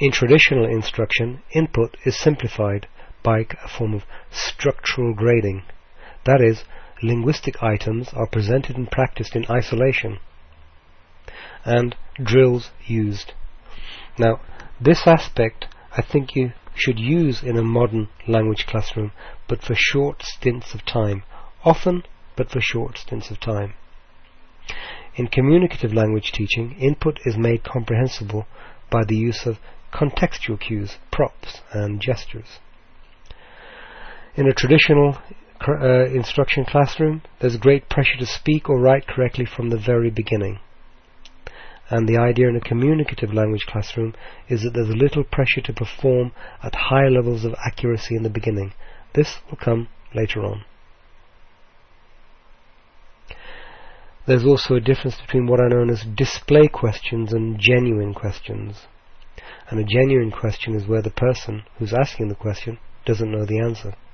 In traditional instruction, input is simplified by a form of structural grading. That is, linguistic items are presented and practiced in isolation, and drills used. Now, this aspect I think you should use in a modern language classroom, but for short stints of time. Often, but for short stints of time. In communicative language teaching, input is made comprehensible by the use of contextual cues, props, and gestures. In a traditional instruction classroom, there's great pressure to speak or write correctly from the very beginning. And the idea in a communicative language classroom is that there's little pressure to perform at high levels of accuracy in the beginning. This will come later on. There's also a difference between what are known as display questions and genuine questions. And a genuine question is where the person who's asking the question doesn't know the answer.